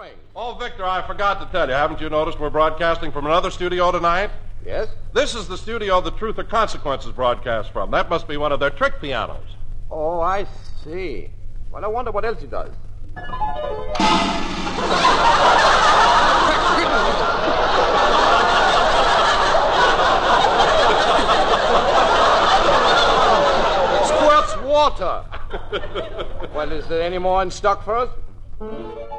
doing? Oh, Victor, I forgot to tell you. Haven't you noticed we're broadcasting from another studio tonight? Yes? This is the studio the Truth or Consequences broadcasts from. That must be one of their trick pianos. Oh, I see. Well, I wonder what else he does. It squirts water. Well, is there any more in stock for us?